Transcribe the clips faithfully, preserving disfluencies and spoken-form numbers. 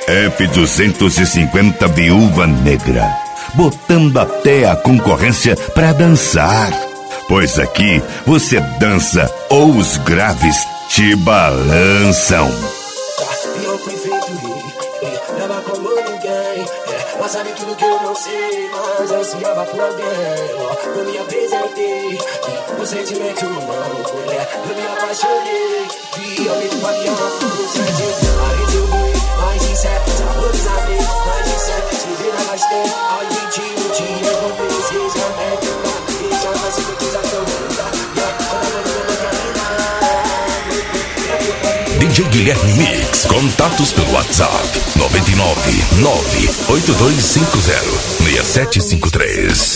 F duzentos e cinquenta Viúva Negra, botando até a concorrência pra dançar. Pois aqui você dança ou os graves te balançam. E eu fui feito rei, leva como ninguém. Mas sabe tudo que eu não sei, mas ansiava por alguém. Eu me apresentei, o sentimento não é. Eu me apaixonei, vi alguém do avião, no sete. Aí eu fui, mais de sete, sabores a mim, mais de sete. Se vira mais tempo, ao mentira, te encontrei, seis remédios. E já vai ser que coisa tão linda. D J Guilherme Mix. Contatos pelo WhatsApp nove nove nove oito dois cinco zero seis sete cinco três.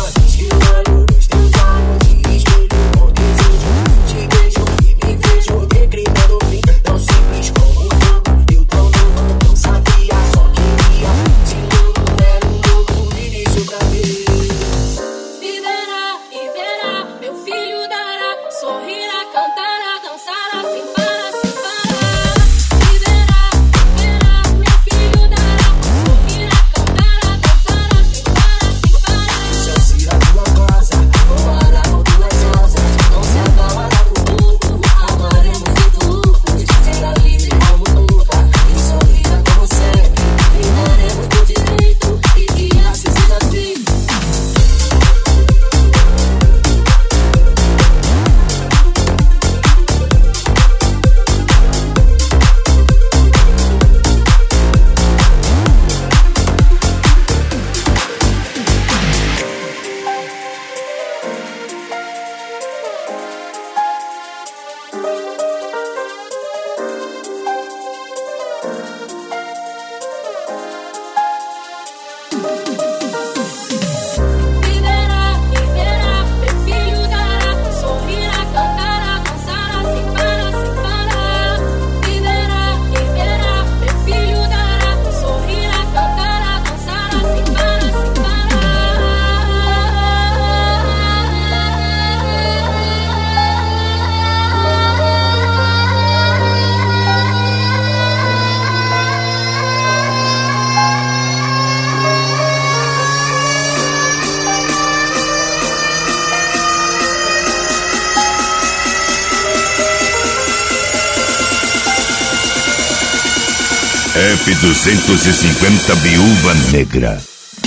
F duzentos e cinquenta Viúva Negra.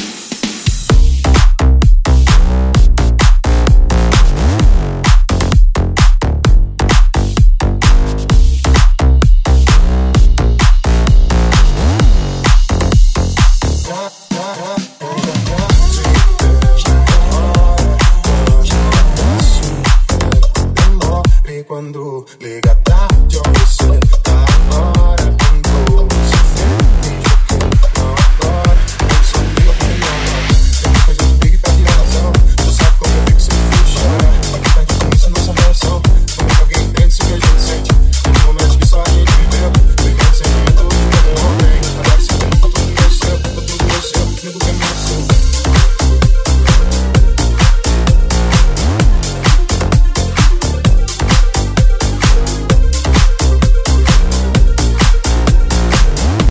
Quando liga tarde, eu me sei, tá agora. Quando você fez, não agora. Eu sabia que não agora. Tem coisas big pra tirar razão. Tu sabe como eu fico sem ficha. Aqui tá difícil a nossa relação. Como que alguém entende isso que a gente sente? Tem momentos que só a gente viveu. Pegando sentimento como um homem. Agora se vê no futuro meu seu, futuro meu seu, medo que é meu seu.